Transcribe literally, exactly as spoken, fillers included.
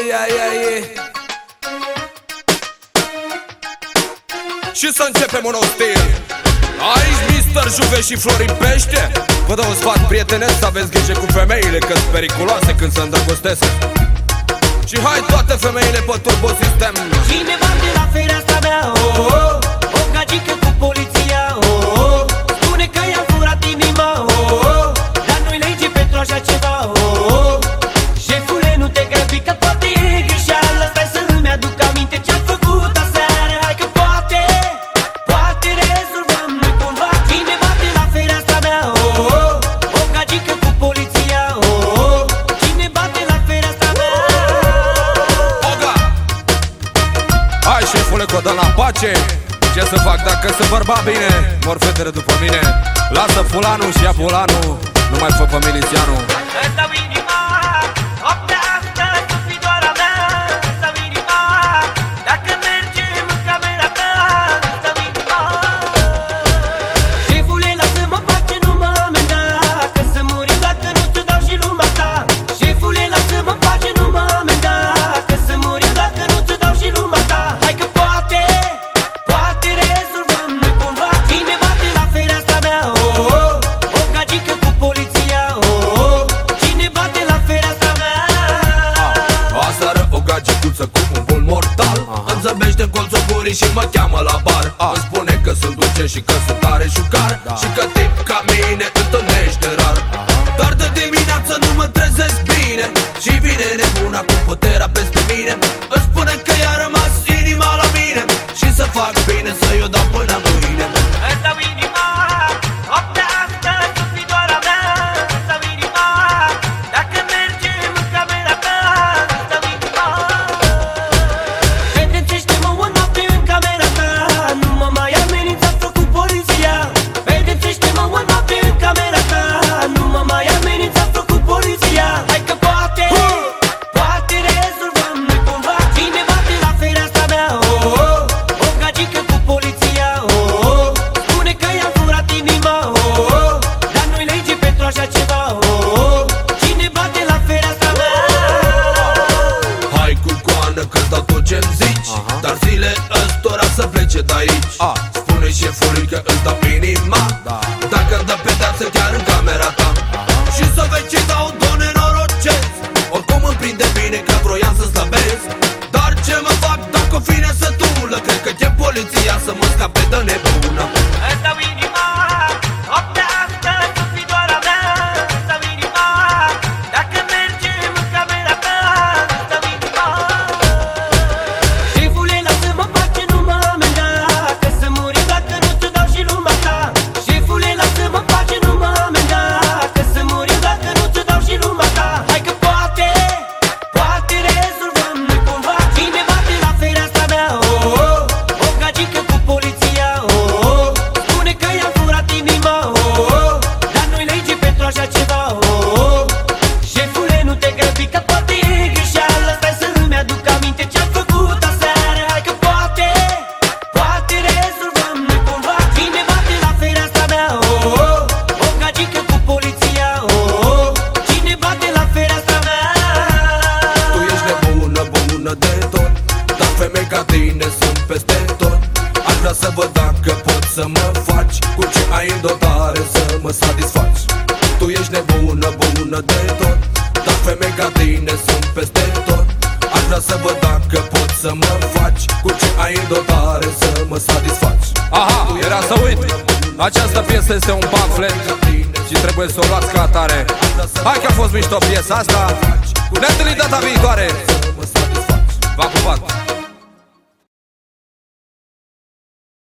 yeah, yeah, yeah. Și să începem un nou stil. Aici mister Juve și Florin Pește. Vă dau un sfat prietenesc să aveți grijă cu femeile, că-s periculoase când se îndrăgostesc. Și hai toate femeile pe turbo sistem. Cineva de la fereastra mea, oh, oh, o gagică cu poliția, oh, oh, spune că i-a furat inima, oh, oh, dar nu-i lege pentru așa ceva, oh, oh. Șefule, nu te grăbi că poate e greșeală. Stai să-mi aduc aminte ce-am făcut aseară. Hai că poate, poate rezolvăm noi cumva. Cineva de la fereastra mea, oh, oh, o gagică cu poliția, oh, oh, cineva de la fereastra mea. Oga! Hai șefule că o dă la pace. Ce să fac dacă sunt bărbat bine? Mor fetele după mine. Lasă fulanul și ia bulanul. Nu mai fă pe milițianul. Îți-au inima, optea asta să fii doar a mea. Îți-au inima, dacă mergem în camera ta. Îți-au inima. Șefule, lasă-mă pace, nu mă amenda, că să muri dacă nu-ți dau și lumea ta. Șefule, lasă-mă pace, nu mă amenda, că să muri dacă nu-ți dau și lumea ta. Hai că poate, poate rezolvăm noi cumva. Cineva de la fereastra mea, oh, oh, o gagică cu poliția, oh, oh, cineva de la fereastra mea. Aseară o gagicuță cu un bun mortal îmi zăbește în colțul gurii și mă cheamă la bar. Îmi spune că sunt dulce și că sunt tare șucar, și că tip ca mine întâlnește rar. Dar de dimineață nu mă trezesc bine și vine nebuna cu puterea peste mine. Îmi spune că i-a rămas inima la mine și să fac bine să-i o dau până mâine. Îți-au inima, optea asta să fii doar a mea. Îți-au inima, dacă mergem în camera ta. Îți-au inima. Pedepsește-mă o noapte în camera ta, nu mă mai amenința cu poliția. Pedepsește-mă o noapte în camera ta, nu mă mai amenința cu poliția. Hai că poate, poate rezolvăm noi cumva. Cineva de la fereastra mea, oh, oh, o gagică cu poliția, oh, oh, spune că i-a furat inima, oh, oh, dar nu-i lege pentru așa ceva, oh, oh. Cineva de la fereastra mea. Hai cu coană că-ți dau tot ce-mi zici, dar zile ăstora să plece de-aici. Spune șefului că îți dau inima, dacă îmi dă pedeapsă chiar în camera ta. Și să vezi ce dau, doamne norocesc. Oricum îmi prinde bine că vroiam să slăbesc. Dar ce mă fac dacă o fi nesătulă? Cred că chem poliția să mă scape de nebună. Îți-au inima, optea asta să fii doar a mea. Îți-au inima, dacă mergem în camera ta. Îți-au inima. Șefule, lasă-mă pace, nu mă amenda, că să muri dacă nu-ți dau și lumea ta. Șefule, lasă-mă pace, nu mă amenda, că să muri dacă nu-ți dau și lumea ta. Hai că poate, poate rezolvăm noi cumva. Cineva de la fereastra mea, oh, oh, o gagică cu poliția, oh, oh, spune că i-a furat inima, oh, oh, dar nu-i lege pentru așa ceva, oh, oh. Șefule, nu te grăbi că poate e greșeală. Stai să-mi aduc aminte ce-am făcut aseară. Hai că poate, poate rezolvăm noi cumva. Cineva de la fereastra mea, oh, oh, o gagică cu poliția, oh, oh, cineva de la fereastra mea. Tu ești nebună, bună de tot, dar femei ca tine sunt peste tot. Aș vrea să văd dacă poți să mă faci, cu ce ai în dotare să mă satisfaci. Tu ești nebună, bună de tot, dar femei ca tine sunt peste tot. Aș vrea să văd dacă poți să mă faci, cu ce ai în dotare să mă satisfaci. Aha, era să uit. Această piesă este un pamflet și trebuie să o luați ca atare. Hai că a fost mișto piesa asta. Ne întâlnim data viitoare. V-am pupat.